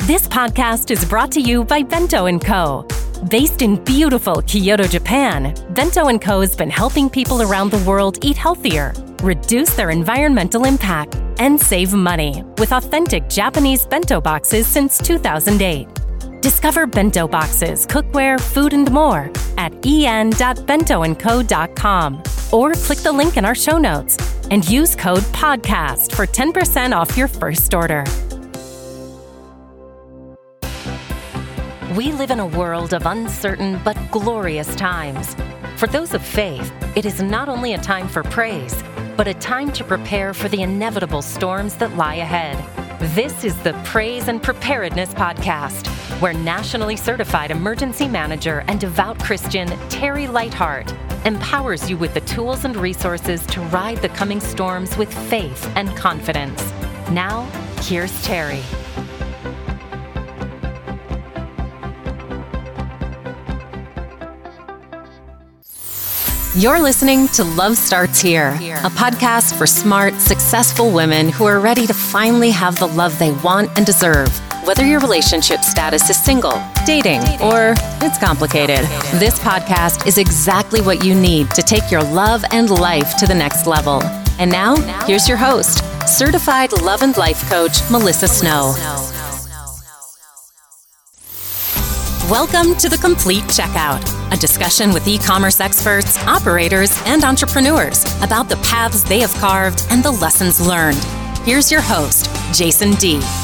This podcast is brought to you by Bento & Co. Based in beautiful Kyoto, Japan, Bento & Co. has been helping people around the world eat healthier, reduce their environmental impact, and save money with authentic Japanese bento boxes since 2008. Discover bento boxes, cookware, food, and more at en.bentoandco.com or click the link in our show notes and use code PODCAST for 10% off your first order. We live in a world of uncertain but glorious times. For those of faith, it is not only a time for praise, but a time to prepare for the inevitable storms that lie ahead. This is the Praise and Preparedness Podcast, where nationally certified emergency manager and devout Christian Terry Lightheart empowers you with the tools and resources to ride the coming storms with faith and confidence. Now, here's Terry. You're listening to Love Starts Here, a podcast for smart, successful women who are ready to finally have the love they want and deserve. Whether your relationship status is single, dating, or it's complicated, this podcast is exactly what you need to take your love and life to the next level. And now, here's your host, certified love and life coach, Melissa Snow. Welcome to The Complete Checkout, a discussion with e-commerce experts, operators, and entrepreneurs about the paths they have carved and the lessons learned. Here's your host, Jason D.